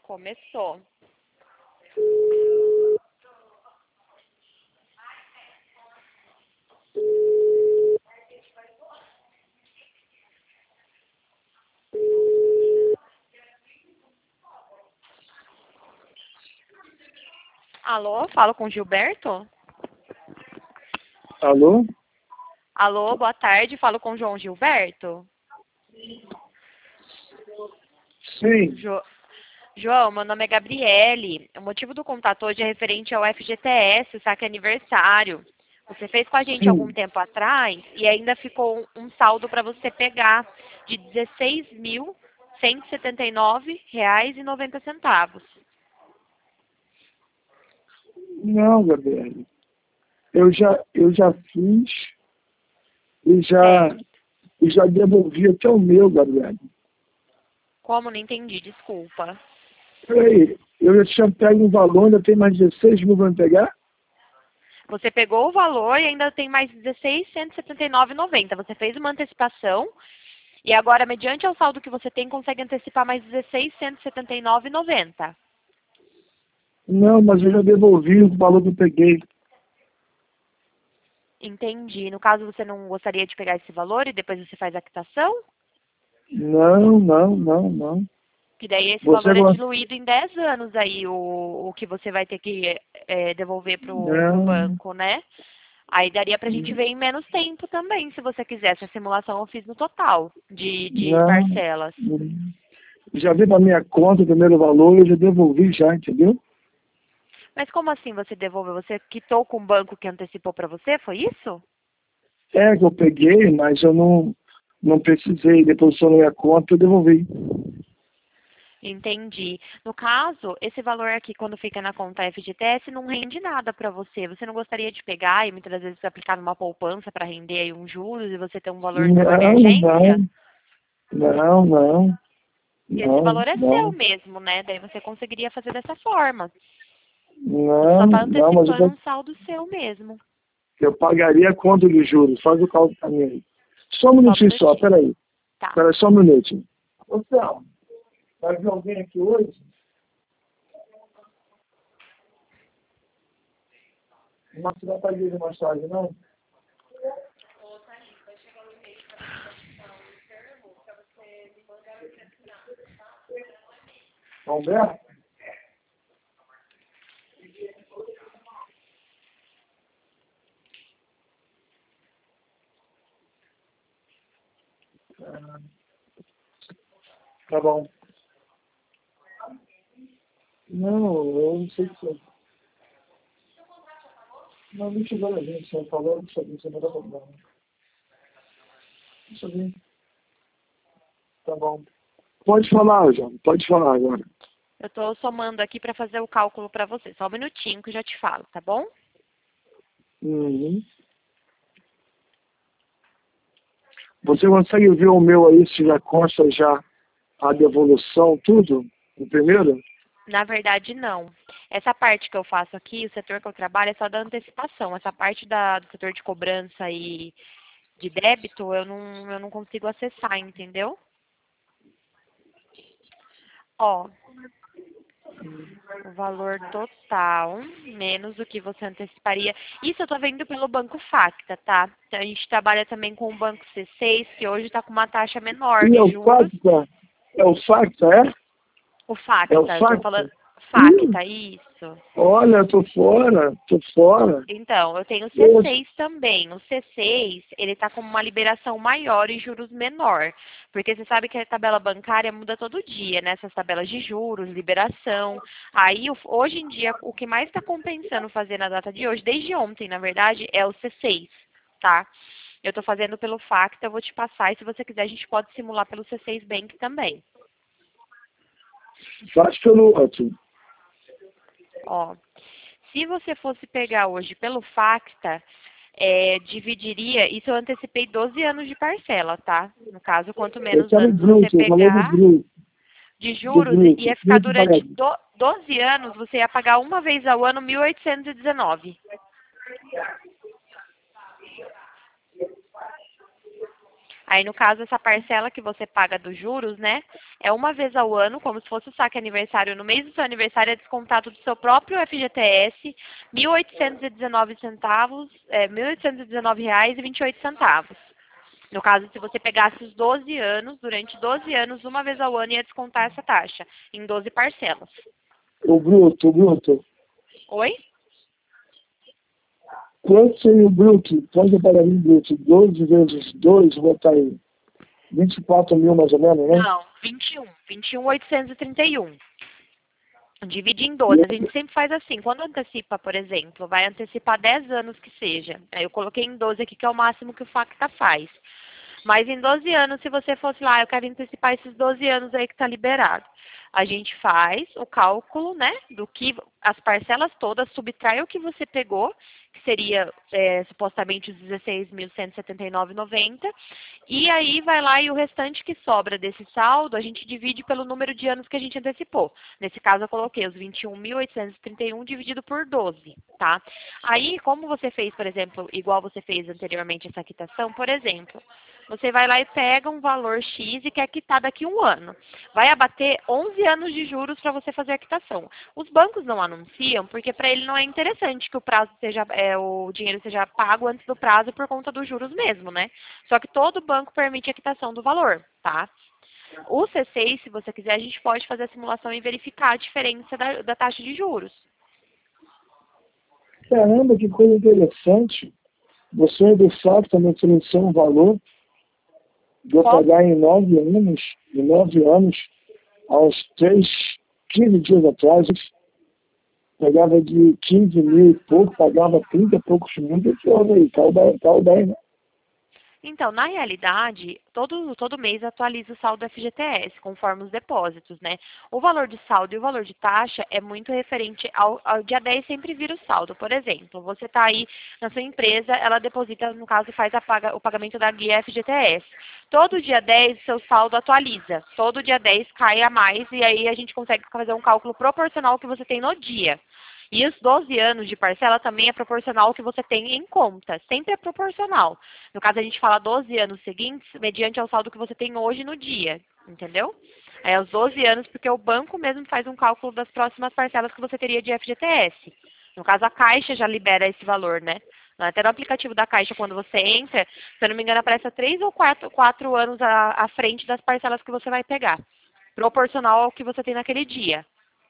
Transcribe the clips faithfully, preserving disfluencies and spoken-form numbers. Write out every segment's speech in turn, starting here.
Começou. Alô, falo com o Gilberto? Alô? Alô, boa tarde, falo com o João Gilberto? Sim. Jo... João, meu nome é Gabriele. O motivo do contato hoje é referente ao F G T S, o saque aniversário. Você fez com a gente Sim. algum tempo atrás e ainda ficou um um saldo para você pegar de dezesseis mil cento e setenta e nove reais e noventa centavos. Não, Gabriele. Eu já, eu já fiz e já, Certo. e já devolvi até o meu, Gabriele. Como? Não entendi, desculpa. Peraí, eu já tinha pego um valor, ainda tem mais dezesseis mil para me pegar? Você pegou o valor e ainda tem mais dezesseis mil cento e setenta e nove reais e noventa centavos. Você fez uma antecipação e agora, mediante o saldo que você tem, consegue antecipar mais dezesseis mil cento e setenta e nove reais e noventa centavos. Não, mas eu já devolvi o valor que eu peguei. Entendi. No caso, você não gostaria de pegar esse valor e depois você faz a quitação? Não, não, não, não. Que daí esse Você valor é gosta? diluído em dez anos aí, o, o que você vai ter que é, devolver pro, pro Não. banco, né? Aí daria pra gente ver em menos tempo também, se você quiser. Essa simulação eu fiz no total de, de Não. parcelas. Já vi para minha conta o primeiro valor, eu já devolvi já, entendeu? Mas como assim você devolveu? Você quitou com o banco que antecipou pra você, foi isso? É que eu peguei, mas eu não, não precisei. Depositou na minha conta, eu devolvi. Entendi. No caso, esse valor aqui, quando fica na conta F G T S, não rende nada para você. Você não gostaria de pegar e muitas vezes aplicar numa poupança para render aí uns juros e você ter um valor de uma Não, emergência? não, não, não, E esse não, valor é seu não, mesmo, né? Daí você conseguiria fazer dessa forma. Você só não, está não, mas eu, antecipando tô- um saldo seu mesmo. eu pagaria quanto de juros? Faz o cálculo pra mim aí. Só um Só um minutinho só, minutinho. peraí. Tá. Peraí, só um minutinho. Ô, Théo, vai vir alguém aqui hoje? Mas você vai pra igreja mais tarde, não? Humberto? Ah, tá bom. Não, eu não sei se você... Não, não chegou na gente, você falou, deixa eu ver, você não dá problema. Deixa eu ver. Tá bom. Pode falar, João, pode falar agora. Eu estou somando aqui para fazer o cálculo para você. Só um minutinho que eu já te falo, tá bom? Uhum. Você consegue ver o meu aí, se já consta já a devolução, tudo? O primeiro? Na verdade, não. Essa parte que eu faço aqui, o setor que eu trabalho, é só da antecipação. Essa parte da, do setor de cobrança e de débito, eu não, eu não consigo acessar, entendeu? Ó, o valor total, menos o que você anteciparia. Isso eu tô vendo pelo Banco Facta, tá? A gente trabalha também com o Banco C seis, que hoje está com uma taxa menor E é de o juros. Facta? É o Facta, é? O É o Facta, eu tô Facta? falando... Ih, Facta, isso. olha, tô fora, tô fora. Então, eu tenho o C Eu, seis também. O C seis, ele está com uma liberação maior e juros menor. Porque você sabe que a tabela bancária muda todo dia, né? Essas tabelas de juros, liberação. Aí, o- hoje em dia, o que mais está compensando fazer na data de hoje, desde ontem, na verdade, é o C seis, tá? Eu estou fazendo pelo Facta, eu vou te passar. E se você quiser, a gente pode simular pelo C seis Bank também. faz pelo outro. Ó, se você fosse pegar hoje pelo Facta, é, dividiria, isso eu antecipei doze anos de parcela, tá? No caso, quanto Eu menos quero anos você bruto, eu falei do pegar bruto, de do juros, bruto. ia ficar Bruto durante parece. do- doze anos, você ia pagar uma vez ao ano mil oitocentos e dezenove. Aí, no caso, essa parcela que você paga dos juros, né, é uma vez ao ano, como se fosse o saque aniversário. No mês do seu aniversário é descontado do seu próprio F G T S, mil oitocentos e dezenove centavos, é, mil oitocentos e dezenove reais e vinte e oito centavos. No caso, se você pegasse os doze anos, durante doze anos, uma vez ao ano ia descontar essa taxa, em doze parcelas. O bruto, o bruto. Oi? Quanto seria o bruto? Quanto eu pagaria em bruto? doze vezes dois, vou botar aí. vinte e quatro mil mais ou menos, né? Não, vinte e um. vinte e um mil oitocentos e trinta e um. Divide em doze. A gente sempre faz assim. Quando antecipa, por exemplo, vai antecipar dez anos que seja. Aí eu coloquei em doze aqui, que é o máximo que o Facta faz. Mas em doze anos, se você fosse lá, eu quero antecipar esses doze anos aí que está liberado. A gente faz o cálculo, né, do que as parcelas todas, subtrai o que você pegou, que seria é, supostamente os dezesseis mil cento e setenta e nove reais e noventa centavos, e aí vai lá e o restante que sobra desse saldo, a gente divide pelo número de anos que a gente antecipou. Nesse caso, eu coloquei os vinte e um mil oitocentos e trinta e um dividido por doze, tá? Aí, como você fez, por exemplo, igual você fez anteriormente essa quitação, por exemplo, você vai lá e pega um valor X e quer quitar daqui a um ano. Vai abater onze anos de juros para você fazer a quitação. Os bancos não anunciam porque para ele não é interessante que o prazo seja, é, o dinheiro seja pago antes do prazo por conta dos juros mesmo, né? Só que todo banco permite a quitação do valor, tá? O C seis, se você quiser, a gente pode fazer a simulação e verificar a diferença da, da taxa de juros. Caramba, que coisa interessante. Você, de fato, também ofereceu um valor de eu Qual? pagar em nove anos, em nove anos, aos três, quinze dias atrás, pegava de quinze mil e pouco, pagava trinta e poucos mil, que houve aí, caiu bem, caiu bem, né? Então, na realidade, todo, todo mês atualiza o saldo do F G T S, conforme os depósitos, né? O valor de saldo e o valor de taxa é muito referente ao, ao dia dez, sempre vira o saldo. Por exemplo, você está aí na sua empresa, ela deposita, no caso, faz a paga, o pagamento da guia F G T S. Todo dia dez, seu saldo atualiza. Todo dia dez cai a mais e aí a gente consegue fazer um cálculo proporcional ao que você tem no dia. E os doze anos de parcela também é proporcional ao que você tem em conta. Sempre é proporcional. No caso, a gente fala doze anos seguintes, mediante ao saldo que você tem hoje no dia. Entendeu? É os doze anos, porque o banco mesmo faz um cálculo das próximas parcelas que você teria de F G T S. No caso, a Caixa já libera esse valor, né? Até no aplicativo da Caixa, quando você entra, se eu não me engano, aparece três ou quatro, quatro anos à, à frente das parcelas que você vai pegar. Proporcional ao que você tem naquele dia.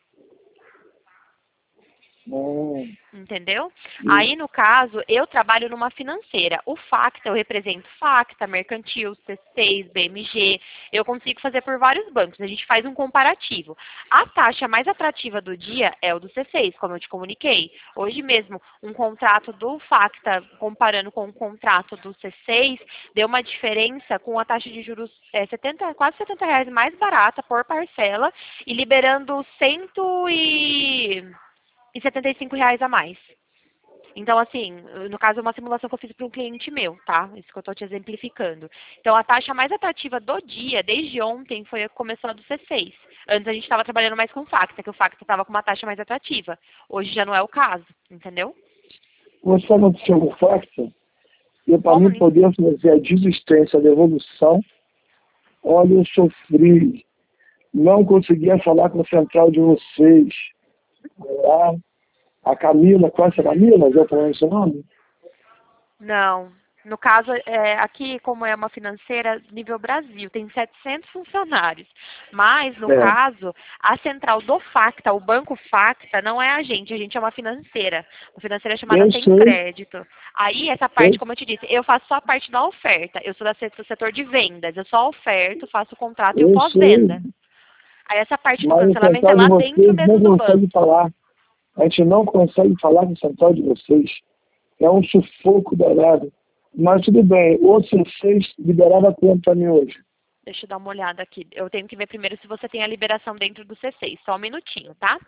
Hum, Entendeu? hum. Aí, no caso, eu trabalho numa financeira. O Facta, eu represento Facta, Mercantil, C seis, B M G. Eu consigo fazer por vários bancos. A gente faz um comparativo. A taxa mais atrativa do dia é o do C seis, como eu te comuniquei. Hoje mesmo, um contrato do Facta, comparando com o contrato do C seis, deu uma diferença com a taxa de juros é, setenta, quase setenta reais mais barata por parcela e liberando cento e e setenta e cinco reais a mais. Então, assim, no caso, é uma simulação que eu fiz para um cliente meu, tá? Isso que eu estou te exemplificando. Então, a taxa mais atrativa do dia, desde ontem, foi a que começou a do C seis. Antes a gente estava trabalhando mais com o Facta, que o Facta estava com uma taxa mais atrativa. Hoje já não é o caso, entendeu? Você sabe o que chama o facto? E para Como mim nisso? poder fazer a desistência, a devolução, olha, eu sofri. Não conseguia falar com a central de vocês. Lá, a Camila, conhece a Camila? Já falou esse nome? Não. No caso, é, aqui, como é uma financeira nível Brasil, tem setecentos funcionários. Mas, no É. caso, a central do Facta, o banco Facta, não é a gente, a gente é uma financeira. Uma financeira chamada Eu Tem sei, Crédito. Aí, essa eu, parte, como eu te disse, eu faço só a parte da oferta. Eu sou da se- do setor de vendas. Eu só oferto, faço o contrato e o eu sei, pós-venda. Aí, essa parte do mas a cancelamento é central de lá dentro vocês não mesmo do consegue banco. falar. A gente não consegue falar com a central de vocês. É um sufoco danado. Mas tudo bem, o C seis liberava quanto para mim hoje? Deixa eu dar uma olhada aqui. Eu tenho que ver primeiro se você tem a liberação dentro do C seis. Só um minutinho, tá?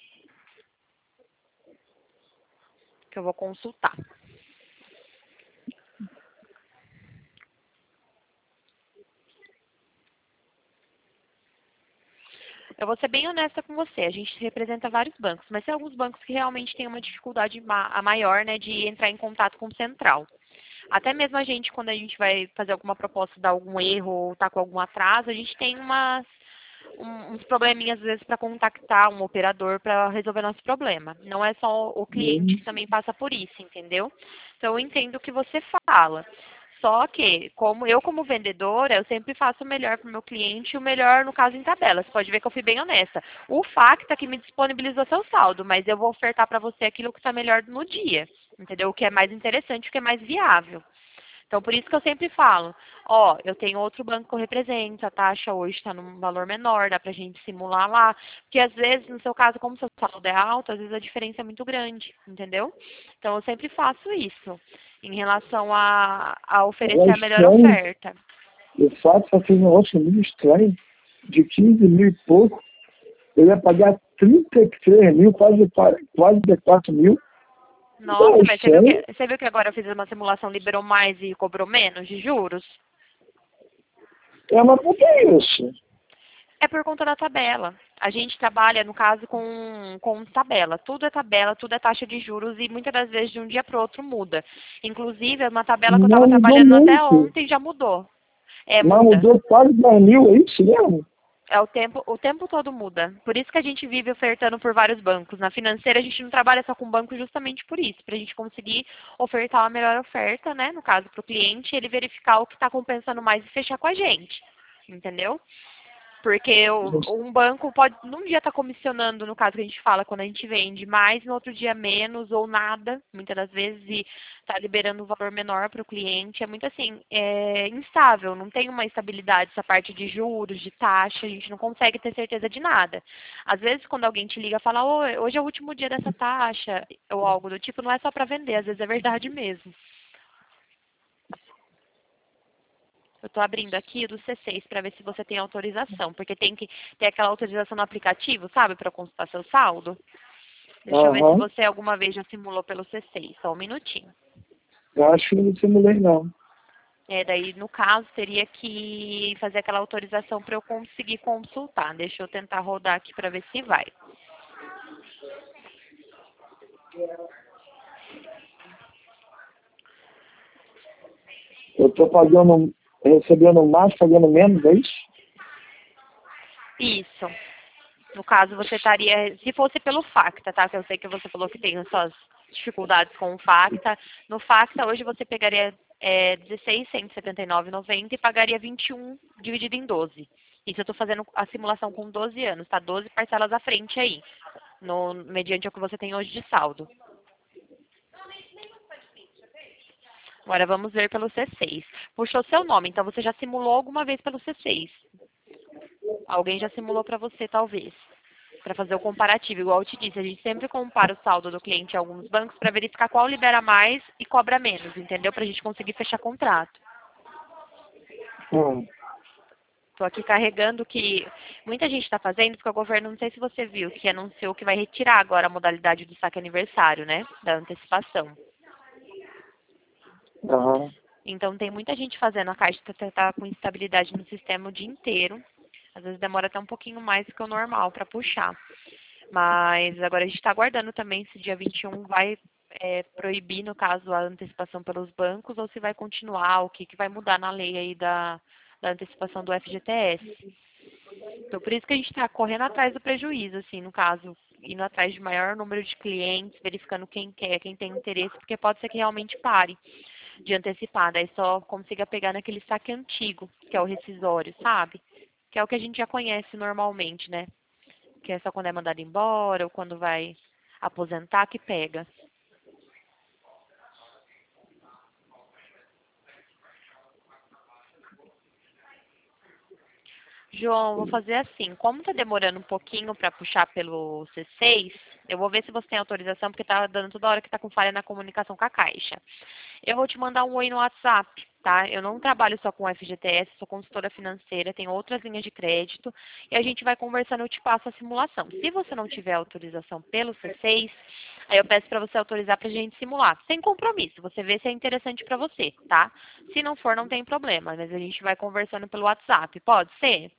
Que eu vou consultar. Eu vou ser bem honesta com você. A gente representa vários bancos, mas tem alguns bancos que realmente têm uma dificuldade ma a maior, né, de entrar em contato com o central. Até mesmo a gente, quando a gente vai fazer alguma proposta, dar algum erro ou tá com algum atraso, a gente tem umas, um- uns probleminhas às vezes para contactar um operador para resolver nosso problema. Não é só o cliente Uhum. que também passa por isso, entendeu? Então eu entendo o que você fala. Só que, como eu como vendedora, eu sempre faço o melhor para o meu cliente e o melhor, no caso, em tabela. Você pode ver que eu fui bem honesta. O Facta que me disponibilizou seu saldo, mas eu vou ofertar para você aquilo que está melhor no dia. Entendeu? O que é mais interessante, o que é mais viável. Então, por isso que eu sempre falo, ó, eu tenho outro banco que eu represento, a taxa hoje está num valor menor, dá pra gente simular lá. Porque às vezes, no seu caso, como seu saldo é alto, às vezes a diferença é muito grande, entendeu? Então, eu sempre faço isso, em relação a, a oferecer É a melhor estranho. oferta. O fato só fez um negócio muito estranho. De quinze mil e pouco, eu ia pagar trinta e três mil, quase, quase quatro mil. Então é Nossa, mas você viu estranho. que, você viu que agora eu fiz uma simulação, liberou mais e cobrou menos de juros? É, mas por que isso? É por conta da tabela. A gente trabalha, no caso, com, com tabela. Tudo é tabela, tudo é taxa de juros e muitas das vezes de um dia para o outro muda. Inclusive, uma tabela que eu estava Não mudou trabalhando até muito. ontem já mudou. É, Mas muda. mudou quase dez mil, é isso mesmo? É o tempo, o tempo todo muda. Por isso que a gente vive ofertando por vários bancos. Na financeira a gente não trabalha só com banco justamente por isso, para a gente conseguir ofertar a melhor oferta, né? No caso, para o cliente, ele verificar o que está compensando mais e fechar com a gente. Entendeu? Porque o- um banco pode, num dia estar comissionando, no caso que a gente fala, quando a gente vende mais, no outro dia menos ou nada, muitas das vezes, e está liberando um valor menor para o cliente. É muito assim, é instável, não tem uma estabilidade essa parte de juros, de taxa, a gente não consegue ter certeza de nada. Às vezes, quando alguém te liga e fala, "Ô, hoje é o último dia dessa taxa, ou algo do tipo, não é só para vender, às vezes é verdade mesmo. Eu estou abrindo aqui o do C seis para ver se você tem autorização, porque tem que ter aquela autorização no aplicativo, sabe, para consultar seu saldo. Deixa eu ver se Aham. você alguma vez já simulou pelo C seis, só um minutinho. Eu acho que não simulei, não. É, daí, no caso, teria que fazer aquela autorização para eu conseguir consultar. Deixa eu tentar rodar aqui para ver se vai. Eu tô pagando, recebendo mais, pagando menos, é isso? Isso. No caso, você estaria, se fosse pelo Facta, tá? Que eu sei que você falou que tem suas dificuldades com o Facta. No Facta, hoje você pegaria é, dezesseis mil cento e setenta e nove reais e noventa centavos e pagaria vinte e um dividido em doze. Isso eu estou fazendo a simulação com doze anos, tá? doze parcelas à frente aí, no, mediante o que você tem hoje de saldo. Agora vamos ver pelo C seis. Puxou seu nome, então você já simulou alguma vez pelo C seis. Alguém já simulou para você, talvez. Para fazer o comparativo, igual eu te disse, a gente sempre compara o saldo do cliente em alguns bancos para verificar qual libera mais e cobra menos, entendeu? Para a gente conseguir fechar contrato. Hum. Estou aqui carregando que muita gente está fazendo, porque o governo, não sei se você viu, que anunciou que vai retirar agora a modalidade do saque aniversário, né? Da antecipação. Aham. Então tem muita gente fazendo, a Caixa está tá com instabilidade no sistema o dia inteiro. Às vezes demora até um pouquinho mais do que o normal para puxar. Mas agora a gente está aguardando também se dia vinte e um vai é, proibir, no caso, a antecipação pelos bancos ou se vai continuar, o que, que vai mudar na lei aí da, da antecipação do F G T S. Então, por isso que a gente está correndo atrás do prejuízo, assim, no caso, indo atrás de maior número de clientes, verificando quem quer, quem tem interesse, porque pode ser que realmente pare de antecipar, daí só consiga pegar naquele saque antigo, que é o rescisório, sabe? Que é o que a gente já conhece normalmente, né? Que é só quando é mandado embora ou quando vai aposentar que pega. João, vou fazer assim. Como está demorando um pouquinho para puxar pelo C seis, eu vou ver se você tem autorização, porque está dando toda hora que está com falha na comunicação com a Caixa. Eu vou te mandar um oi no WhatsApp, tá? Eu não trabalho só com F G T S, sou consultora financeira, tenho outras linhas de crédito e a gente vai conversando, eu te passo a simulação. Se você não tiver autorização pelo C seis, aí eu peço para você autorizar para a gente simular, sem compromisso. Você vê se é interessante para você, tá? Se não for, não tem problema, mas a gente vai conversando pelo WhatsApp. Pode ser?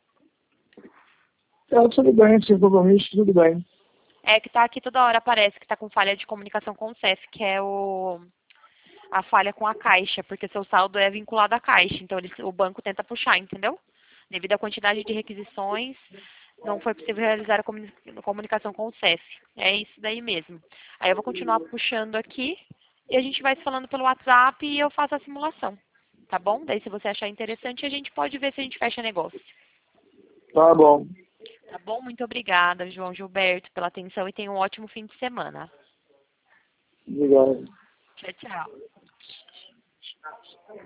É, tudo bem, sem compromisso, tudo bem. É que tá aqui toda hora, aparece que tá com falha de comunicação com o C E F, que é o a falha com a Caixa, porque seu saldo é vinculado à Caixa, então eles, o banco tenta puxar, entendeu? Devido à quantidade de requisições, não foi possível realizar a comuni- comunicação com o C E F. É isso daí mesmo. Aí eu vou continuar puxando aqui e a gente vai se falando pelo WhatsApp e eu faço a simulação. Tá bom? Daí se você achar interessante, a gente pode ver se a gente fecha negócio. Tá bom. Tá bom? Muito obrigada, João Gilberto, pela atenção e tenha um ótimo fim de semana. Obrigado. Tchau, tchau.